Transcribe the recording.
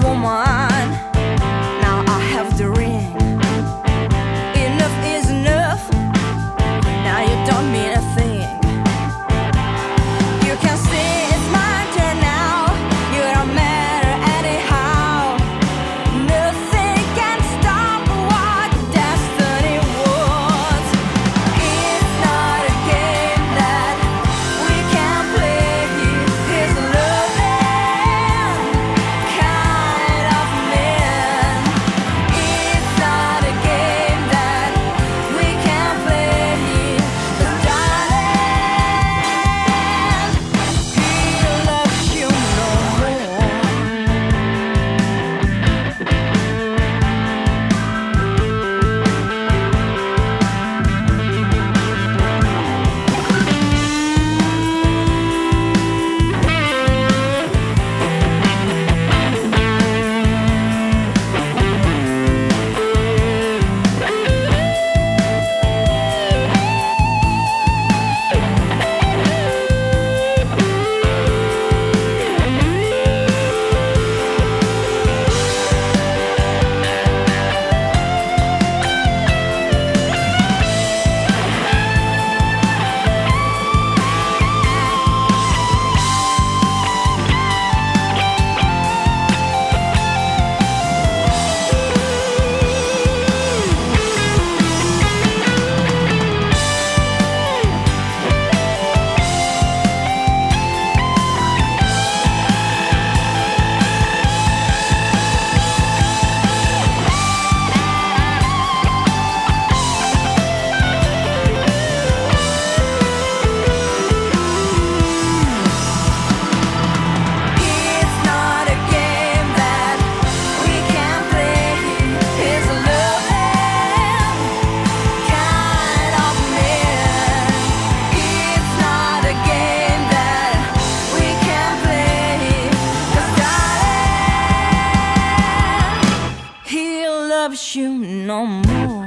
woman. Now I have the ring. Enough is enough. Now you don't mean a thing. You can see it's my turn now. You don't matter anyhow. Nothing can stop what destiny wants. It's not a game that we can play. He's a loving kind of man. It's not a game that we can play. 'Cause darling, he loves you no more. It's not a game that we can play. He's a loving kind of man. It's not a game that we can play. 'Cause darling, he loves you no more.